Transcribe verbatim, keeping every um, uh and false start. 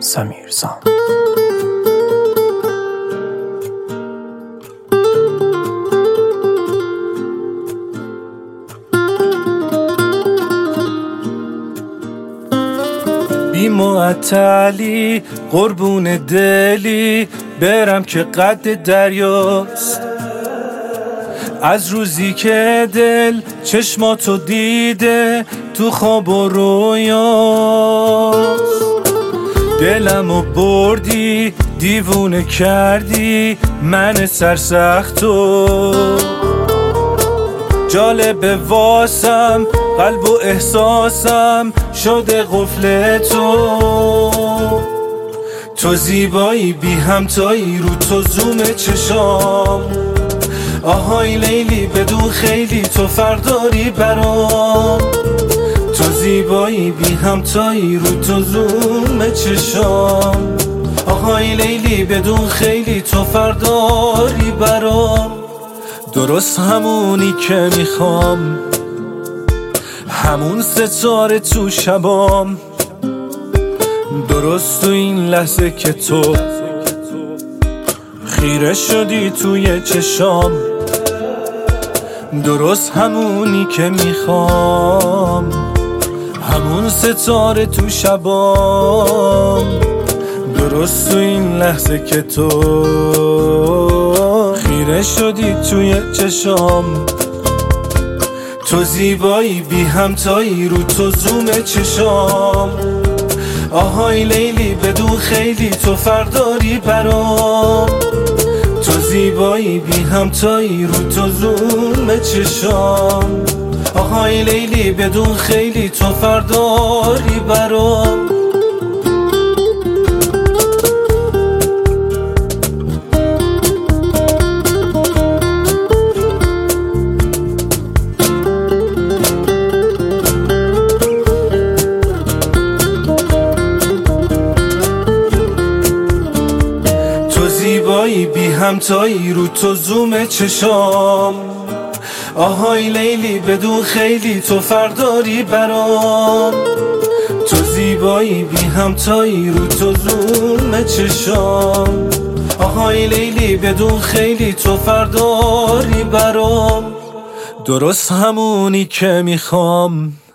سمیرزان. بی معطلی قربون دلی برم که قد دریاست، از روزی که دل چشماتو دیده تو خواب و رویاست. دلمو بردی دیوونه کردی من سرسختو، جالب واسم قلب و احساسم شده قفل تو. تو زیبایی بی همتایی رو تو زوم چشام، آهای لیلی بدون خیلی تو فرداری برام. تو زیبایی بی همتایی رو تو زوم چشام، آهای لیلی بدون خیلی تو فرداری برام. درست همونی که میخوام، همون ستاره تو شبام، درست تو این لحظه که تو خیره شدی توی چشام. درست همونی که میخوام، همون ستاره تو شبام، درست تو این لحظه که تو خیره شدی توی چشام. تو زیبایی بی همتایی رو تو زوم چشام، آهای لیلی بدون خیلی تو فرداری برام. تو زیبایی بی همتایی رو تو زوم چشام، آهای لیلی بدون خیلی تو فرداری برام. زیبایی بی همتایی رو تو زوم چشام، آهای لیلی بدون خیلی تو فرداری برام. تو زیبایی بی همتایی رو تو زوم چشام، آهای لیلی بدون خیلی تو فرداری برام. درست همونی که میخوام،